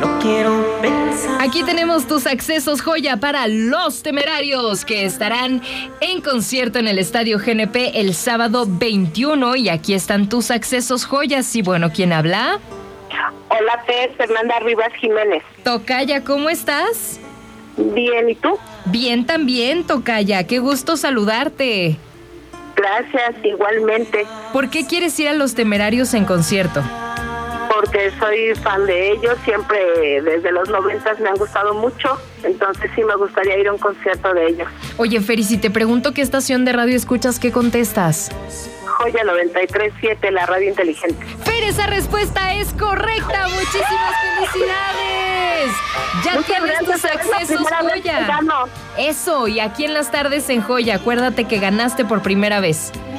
no quiero pensar. Aquí tenemos tus accesos joya para Los Temerarios, que estarán en concierto en el Estadio GNP el sábado 21. Y aquí están tus accesos joyas. Y bueno, ¿quién habla? Hola, Fernanda Rivas Jiménez. Tocaya, ¿cómo estás? Bien, ¿y tú? Bien también, Tocaya. Qué gusto saludarte. Gracias, igualmente. ¿Por qué quieres ir a Los Temerarios en concierto? Porque soy fan de ellos, siempre desde los 90 me han gustado mucho, entonces sí me gustaría ir a un concierto de ellos. Oye, Fer, si te pregunto qué estación de radio escuchas, ¿qué contestas? Joya 93.7, la radio inteligente. Fer, esa respuesta es correcta. ¡Muchísimas felicidades! Ya Muchas tienes gracias, tus accesos, es la primera vez que Joya. gano. Eso, y aquí en las tardes en Joya, acuérdate que ganaste por primera vez.